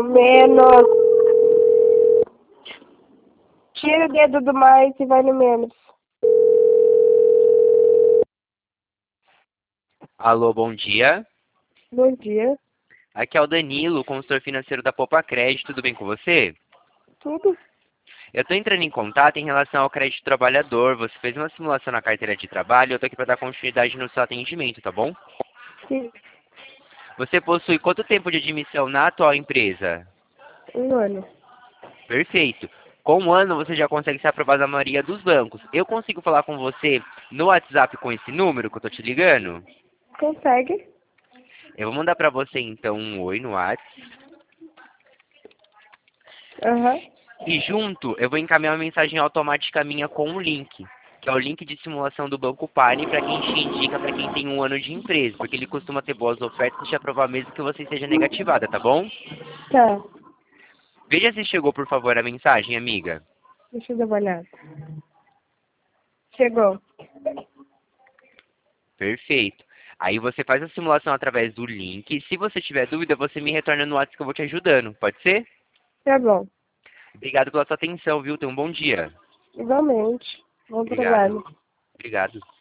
Menos. Tira o dedo do mais e vai no menos. Alô, bom dia. Bom dia. Aqui é o Danilo, consultor financeiro da Poupa Crédito. Tudo bem com você? Tudo? Eu estou entrando em contato em relação ao crédito trabalhador. Você fez uma simulação na carteira de trabalho e eu estou aqui para dar continuidade no seu atendimento, tá bom? Sim. Você possui quanto tempo de admissão na atual empresa? 1 ano. Perfeito. Com 1 ano você já consegue ser aprovado na maioria dos bancos. Eu consigo falar com você no WhatsApp com esse número que eu estou te ligando? Consegue? Eu vou mandar para você então um oi no WhatsApp. Aham. E junto, eu vou encaminhar uma mensagem automática minha com um link, que é o link de simulação do Banco Pane para quem te indica para quem tem 1 ano de empresa, porque ele costuma ter boas ofertas e te aprovar mesmo que você seja negativada, tá bom? Tá. Veja se chegou, por favor, a mensagem, amiga. Deixa eu dar uma olhada. Chegou. Perfeito. Aí você faz a simulação através do link. Se você tiver dúvida, você me retorna no WhatsApp que eu vou te ajudando. Pode ser? Tá bom. Obrigado pela sua atenção, viu? Tenha um bom dia. Igualmente. Bom Obrigado. trabalho. Obrigado.